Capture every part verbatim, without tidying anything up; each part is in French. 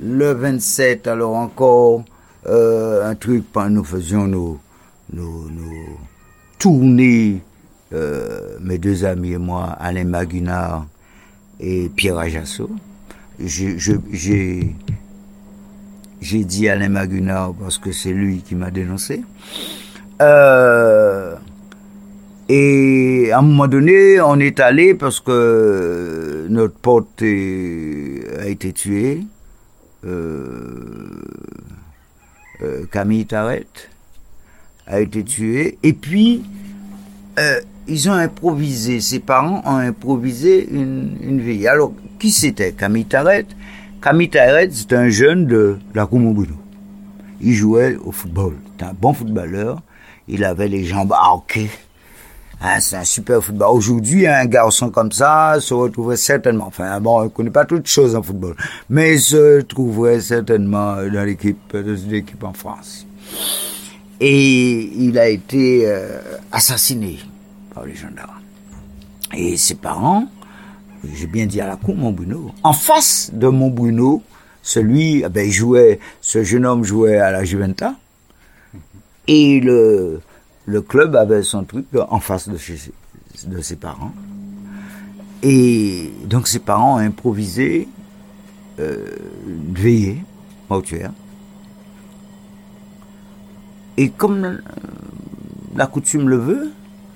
Le vingt-sept, alors encore, euh, un truc, nous faisions nos, nos, nos tournées, euh, mes deux amis et moi, Alain Magunard et Pierre Ajaccio. J'ai, je, j'ai, j'ai dit Alain Magunard parce que c'est lui qui m'a dénoncé. Euh, et à un moment donné, on est allé parce que notre pote est, a été tué. Euh, euh, Camille Tarret a été tué. Et puis, euh, ils ont improvisé, ses parents ont improvisé une, une veillée. Alors, qui c'était Camille Tarret? Camille Tarret, c'est un jeune de la Cour-Montbruno. Il jouait au football. C'était un bon footballeur. Il avait les jambes arquées. Hein, c'est un super footballeur. Aujourd'hui, un garçon comme ça se retrouverait certainement, enfin bon, on ne connaît pas toutes choses en football, mais il se trouverait certainement dans l'équipe, dans une équipe en France. Et il a été euh, assassiné par les gendarmes. Et ses parents, j'ai bien dit à la cour Montbruno, en face de Montbruno, celui, ben, il jouait, ce jeune homme jouait à la Juventus, et le, le club avait son truc en face de, chez, de ses parents. Et donc ses parents ont improvisé euh, une veillée mortuaire. Et comme euh, la coutume le veut,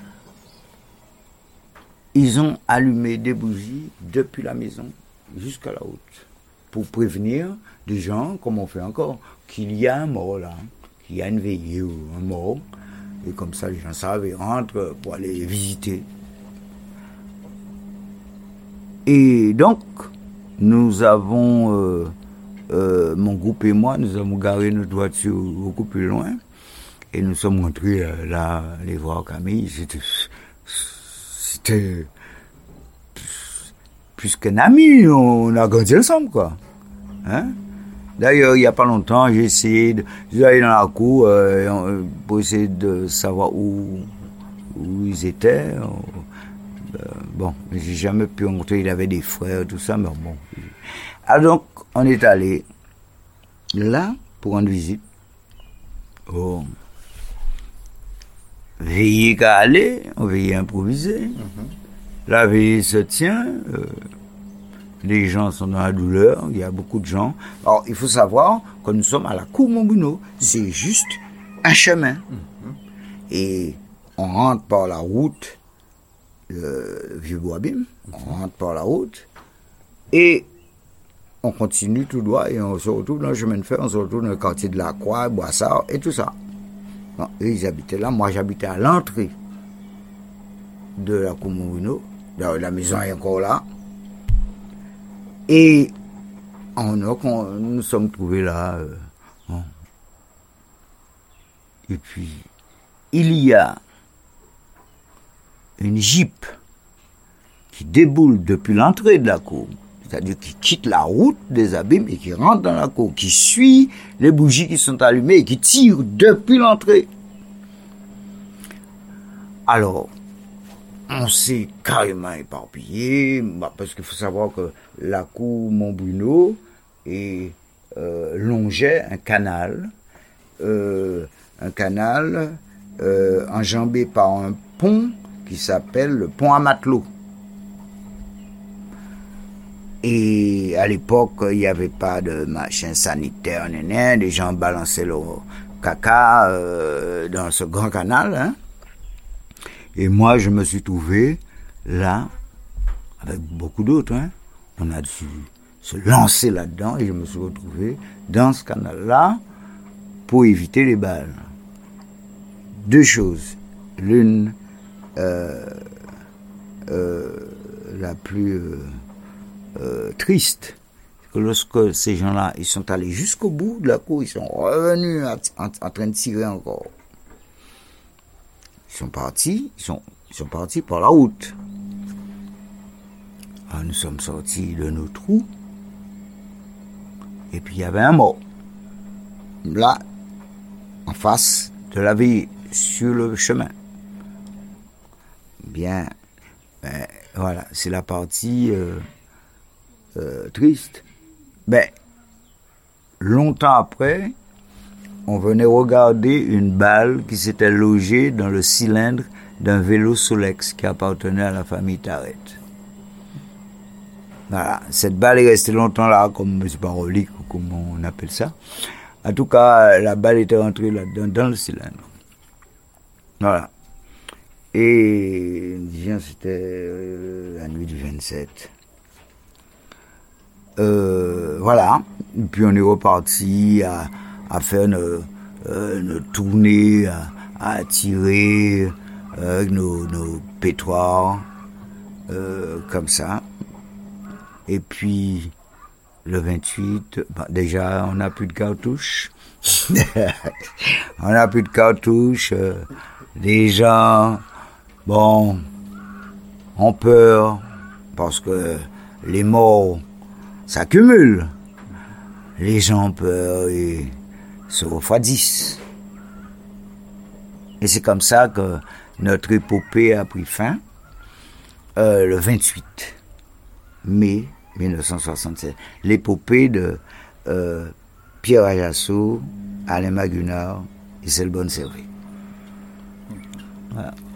ils ont allumé des bougies depuis la maison jusqu'à la route pour prévenir des gens, comme on fait encore, qu'il y a un mort là, qu'il y a une veillée ou un mort. Et comme ça, les gens savent, ils rentrent pour aller visiter. Et donc, nous avons, euh, euh, mon groupe et moi, nous avons garé notre voiture beaucoup plus loin. Et nous sommes rentrés euh, là, aller voir Camille. C'était, c'était plus qu'un ami, on a grandi ensemble, quoi. Hein? D'ailleurs, il n'y a pas longtemps, j'ai essayé de, d'aller dans la cour euh, pour essayer de savoir où, où ils étaient. Euh, bon, j'ai jamais pu rencontrer, il avait des frères, tout ça, mais bon. Alors donc, on est allé là pour rendre visite. Oh. Veillée qu'à aller, on veillait improviser. Mm-hmm. La veillée se tient. Euh, Les gens sont dans la douleur, il y a beaucoup de gens. Alors, il faut savoir que nous sommes à la cour Montbruno. C'est juste un chemin. Mm-hmm. Et on rentre par la route, le Vieux-Bois-Bim, mm-hmm. on rentre par la route, et on continue tout droit, et on se retrouve dans le chemin de fer, on se retrouve dans le quartier de la Croix, Boissard, et tout ça. Bon, eux, ils habitaient là, moi j'habitais à l'entrée de la cour Montbruno. La maison est encore là. Et on, on, nous sommes trouvés là. Euh, bon. Et puis, il y a une Jeep qui déboule depuis l'entrée de la cour, c'est-à-dire qui quitte la route des abîmes et qui rentre dans la cour, qui suit les bougies qui sont allumées et qui tire depuis l'entrée. Alors, on s'est carrément éparpillé, parce qu'il faut savoir que la cour Montbruno est, euh, longeait un canal, euh, un canal euh, enjambé par un pont qui s'appelle le pont à matelot. Et à l'époque, il n'y avait pas de machin sanitaire, néné, les gens balançaient leur caca euh, dans ce grand canal, hein. Et moi, je me suis trouvé là, avec beaucoup d'autres, hein. On a dû se lancer là-dedans et je me suis retrouvé dans ce canal-là pour éviter les balles. Deux choses. L'une, euh, euh, la plus euh, euh, triste, c'est que lorsque ces gens-là, ils sont allés jusqu'au bout de la cour, ils sont revenus en, en, en train de tirer encore. Ils sont partis, ils sont, ils sont partis par la route. Alors nous sommes sortis de nos trous, et puis il y avait un mort. Là, en face de la veillée, sur le chemin. Bien, ben, voilà, c'est la partie euh, euh, triste. Ben, longtemps après, on venait regarder une balle qui s'était logée dans le cylindre d'un vélo Solex qui appartenait à la famille Tarrette. Voilà, cette balle est restée longtemps là, comme c'est pas relique ou comme on appelle ça. En tout cas, la balle était rentrée là-dedans, dans le cylindre. Voilà. Et, disons, c'était euh, la nuit du vingt-sept. Euh, voilà. Et puis on est reparti à, à faire nos, euh, nos tournées, à, à tirer euh, avec nos, nos pétoires, euh, comme ça. Et puis, le vingt-huit, bah, déjà, on n'a plus de cartouches. On n'a plus de cartouches. Euh, les gens, bon, ont peur parce que les morts s'accumulent. Les gens ont peur et se refroidissent. Et c'est comme ça que notre épopée a pris fin euh, le vingt-huit mai mille neuf cent soixante-sept. L'épopée de euh, Pierre Ajasseau, Alain Magunard et Selbonne Servé. Voilà.